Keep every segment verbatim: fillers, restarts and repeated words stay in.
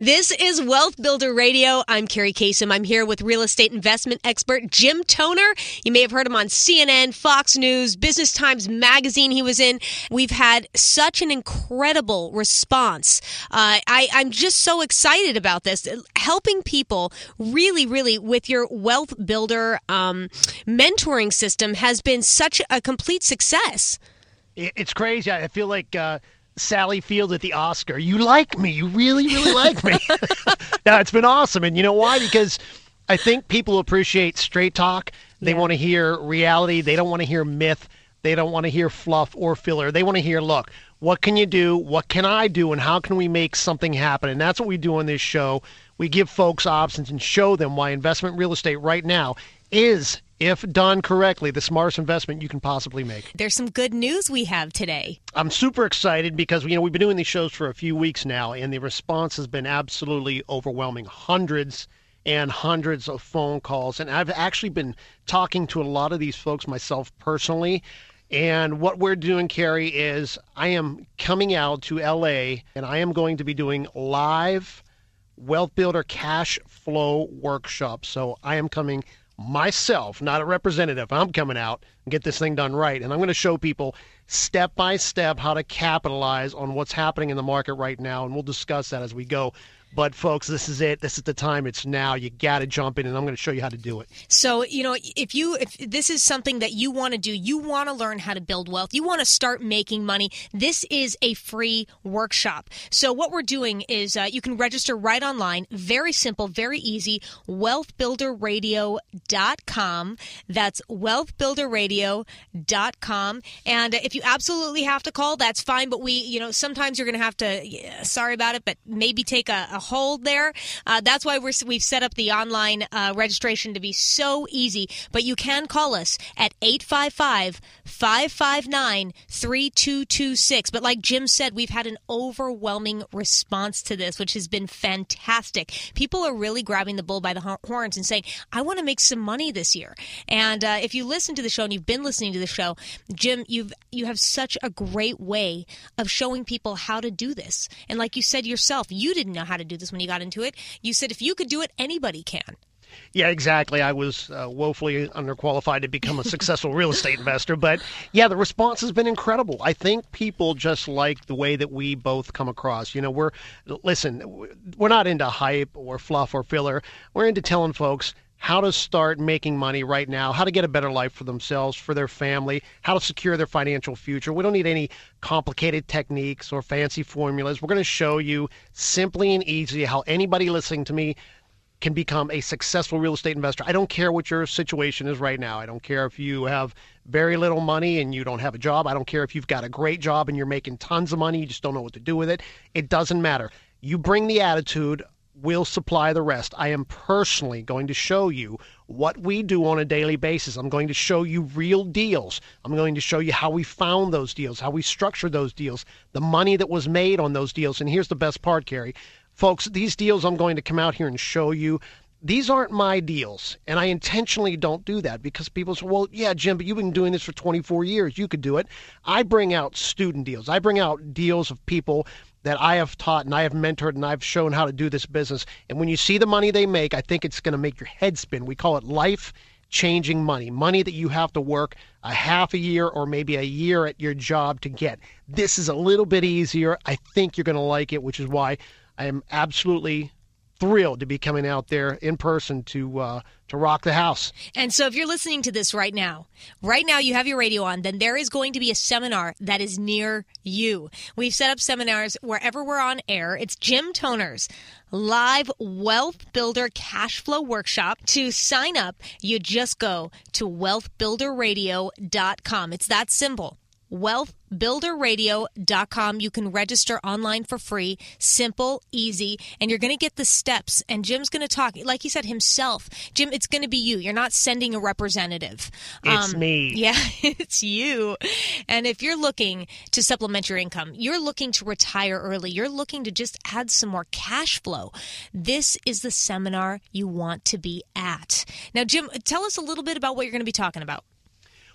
This is Wealth Builder Radio. I'm Carrie Kasem. I'm here with real estate investment expert Jim Toner. You may have heard him on C N N, Fox News, Business Times Magazine he was in. We've had such an incredible response. Uh, I, I'm just so excited about this. Helping people really, really with your Wealth Builder um, mentoring system has been such a complete success. It's crazy. I feel like... Uh... Sally Field at the Oscar. You like me. You really, really like me. No, it's been awesome. And you know why? Because I think people appreciate straight talk. They yeah. want to hear reality. They don't want to hear myth. They don't want to hear fluff or filler. They want to hear, look, what can you do? What can I do? And how can we make something happen? And that's what we do on this show. We give folks options and show them why investment real estate right now is, if done correctly, the smartest investment you can possibly make. There's some good news we have today. I'm super excited because, you know, we've been doing these shows for a few weeks now, and the response has been absolutely overwhelming. Hundreds and hundreds of phone calls. And I've actually been talking to a lot of these folks myself personally. And what we're doing, Carrie, is I am coming out to L A, and I am going to be doing live Wealth Builder cash flow workshops. So I am coming myself, not a representative. I'm coming out and get this thing done right. And I'm going to show people step by step how to capitalize on what's happening in the market right now. And we'll discuss that as we go. But, folks, this is it. This is the time. It's now. You got to jump in, and I'm going to show you how to do it. So, you know, if you if this is something that you want to do, you want to learn how to build wealth, you want to start making money, this is a free workshop. So what we're doing is uh, you can register right online. Very simple, very easy. wealth builder radio dot com. That's wealth builder radio dot com. And if you absolutely have to call, that's fine. But we, you know, sometimes you're going to have to, yeah, sorry about it, but maybe take a, a hold there. Uh, that's why we're, we've set up the online uh, registration to be so easy. But you can call us at eight five five, five five nine, three two two six. But like Jim said, we've had an overwhelming response to this, which has been fantastic. People are really grabbing the bull by the horns and saying, I want to make some money this year. And uh, if you listen to the show, and you've been listening to the show, Jim, you've you have such a great way of showing people how to do this. And like you said yourself, you didn't know how to do this when you got into it. You said if you could do it, anybody can. Yeah, exactly. I was uh, woefully underqualified to become a successful real estate investor. But, yeah, the response has been incredible. I think people just like the way that we both come across. You know, we're, listen, we're not into hype or fluff or filler. We're into telling folks how to start making money right now, how to get a better life for themselves, for their family, how to secure their financial future. We don't need any complicated techniques or fancy formulas. We're going to show you simply and easily how anybody listening to me can become a successful real estate investor. I don't care what your situation is right now. I don't care if you have very little money and you don't have a job. I don't care if you've got a great job and you're making tons of money, you just don't know what to do with it. It doesn't matter. You bring the attitude, we'll supply the rest. I am personally going to show you what we do on a daily basis. I'm going to show you real deals. I'm going to show you how we found those deals, how we structured those deals, the money that was made on those deals. And here's the best part, Carrie. Folks, these deals I'm going to come out here and show you, these aren't my deals. And I intentionally don't do that because people say, well, yeah, Jim, but you've been doing this for twenty-four years. You could do it. I bring out student deals. I bring out deals of people that I have taught and I have mentored and I've shown how to do this business. And when you see the money they make, I think it's going to make your head spin. We call it life-changing money, money that you have to work a half a year or maybe a year at your job to get. This is a little bit easier. I think you're going to like it, which is why I am absolutely thrilled to be coming out there in person to uh, to rock the house. And so if you're listening to this right now, right now you have your radio on, then there is going to be a seminar that is near you. We've set up seminars wherever we're on air. It's Jim Toner's live Wealth Builder Cash Flow Workshop. To sign up, you just go to wealth builder radio dot com. It's that simple. wealth builder radio dot com. You can register online for free. Simple, easy, and you're going to get the steps. And Jim's going to talk, like he said himself. Jim, it's going to be you. You're not sending a representative. It's um, me. Yeah, it's you. And if you're looking to supplement your income, you're looking to retire early, you're looking to just add some more cash flow, this is the seminar you want to be at. Now, Jim, tell us a little bit about what you're going to be talking about.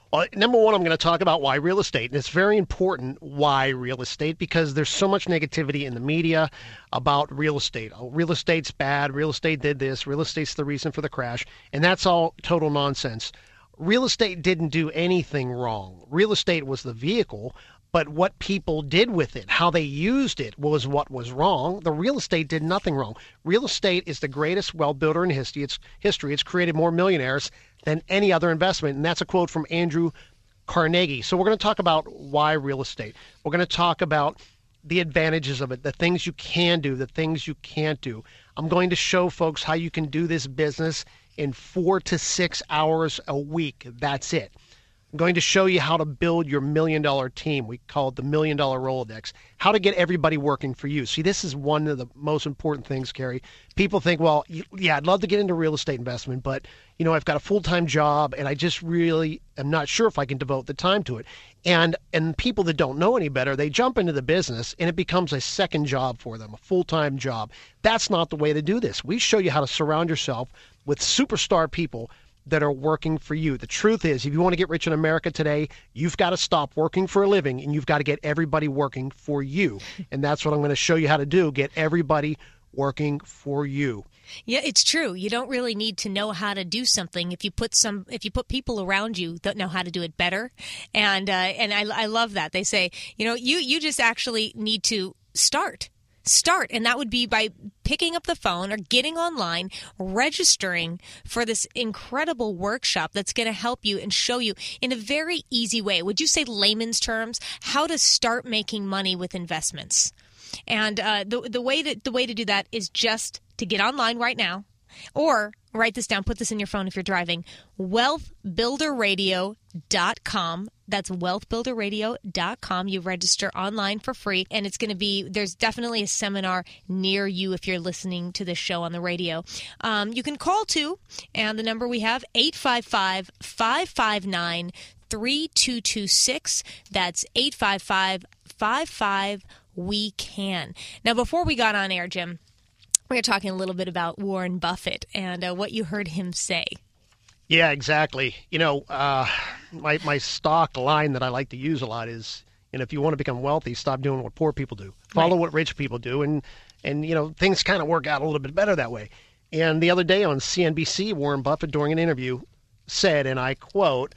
Well, number one, I'm going to talk about why real estate. And it's very important why real estate, because there's so much negativity in the media about real estate. Oh, real estate's bad. Real estate did this. Real estate's the reason for the crash. And that's all total nonsense. Real estate didn't do anything wrong. Real estate was the vehicle, but what people did with it, how they used it, was what was wrong. The real estate did nothing wrong. Real estate is the greatest wealth builder in history. It's history. It's created more millionaires than any other investment. And that's a quote from Andrew Carnegie. So we're going to talk about why real estate. We're going to talk about the advantages of it, the things you can do, the things you can't do. I'm going to show folks how you can do this business in four to six hours a week. That's it. I'm going to show you how to build your million dollar team. We call it the million dollar Rolodex. How to get everybody working for you. See, this is one of the most important things, Carrie. People think, well, yeah, I'd love to get into real estate investment, but you know, I've got a full-time job and I just really am not sure if I can devote the time to it. And and people that don't know any better, they jump into the business and it becomes a second job for them, a full-time job. That's not the way to do this. We show you how to surround yourself with superstar people that are working for you. The truth is, if you want to get rich in America today, you've got to stop working for a living and you've got to get everybody working for you. And that's what I'm going to show you how to do. Get everybody working for you. Yeah, it's true. You don't really need to know how to do something if you put some if you put people around you that know how to do it better. And uh, and I, I love that. They say, you know, you you just actually need to start. Start, and that would be by picking up the phone or getting online, registering for this incredible workshop that's going to help you and show you in a very easy way. Would you say layman's terms, how to start making money with investments? And uh, the the way to the way to do that is just to get online right now, or write this down, put this in your phone if you're driving, wealth builder radio dot com. That's wealth builder radio dot com. You register online for free, and it's going to be, there's definitely a seminar near you if you're listening to this show on the radio. Um, you can call too, and the number we have, eight five five, five five nine, three two two six. That's eight five five, five five, we can. Now, before we got on air, Jim, we were talking a little bit about Warren Buffett and uh, what you heard him say. Yeah, exactly. You know, uh, my my stock line that I like to use a lot is, you know, if you want to become wealthy, stop doing what poor people do. Follow right. what rich people do, and and you know, things kind of work out a little bit better that way. And the other day on C N B C, Warren Buffett, during an interview, said, and I quote,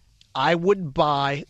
"I would buy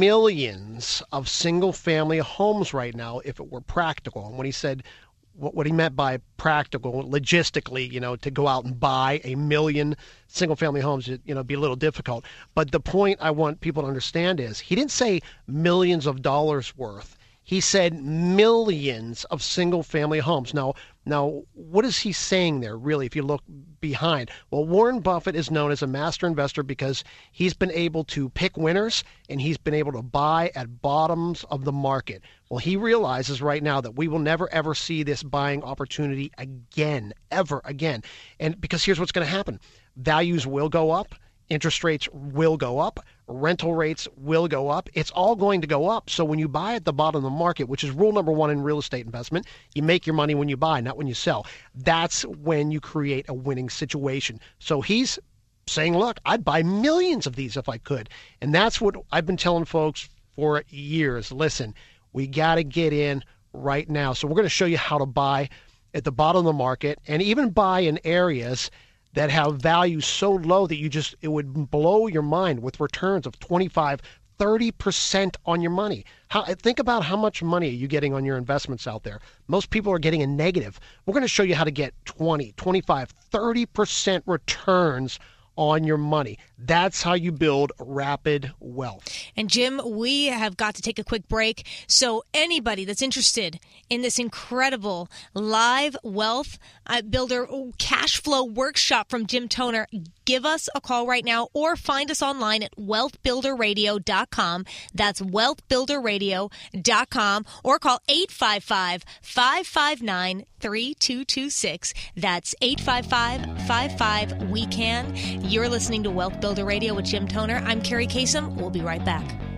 millions of single-family homes right now if it were practical." And when he said what, what he meant by practical, logistically, you know, to go out and buy a million single-family homes, you know, be a little difficult. But the point I want people to understand is he didn't say millions of dollars worth. He said millions of single-family homes. Now, now, what is he saying there, really, if you look behind? Well, Warren Buffett is known as a master investor because he's been able to pick winners and he's been able to buy at bottoms of the market. Well, he realizes right now that we will never, ever see this buying opportunity again, ever again. And because here's what's going to happen. Values will go up. Interest rates will go up. Rental rates will go up. It's all going to go up. So when you buy at the bottom of the market, which is rule number one in real estate investment, you make your money when you buy, not when you sell. That's when you create a winning situation. So he's saying, look, I'd buy millions of these if I could. And that's what I've been telling folks for years. Listen, we got to get in right now. So we're going to show you how to buy at the bottom of the market and even buy in areas that have value so low that you just, it would blow your mind with returns of twenty-five, thirty percent on your money. How, think about how much money are you getting on your investments out there. Most people are getting a negative. We're going to show you how to get twenty, twenty-five, thirty percent returns on your money. That's how you build rapid wealth. And Jim, we have got to take a quick break. So anybody that's interested in this incredible live wealth uh, builder cash flow workshop from Jim Toner, give us a call right now or find us online at wealth builder radio dot com. That's wealth builder radio dot com, or call eight five five, five five nine, three two two six. That's eight five five, five five, we can. You're listening to Wealth Builder Radio with Jim Toner. I'm Carrie Kasem. We'll be right back.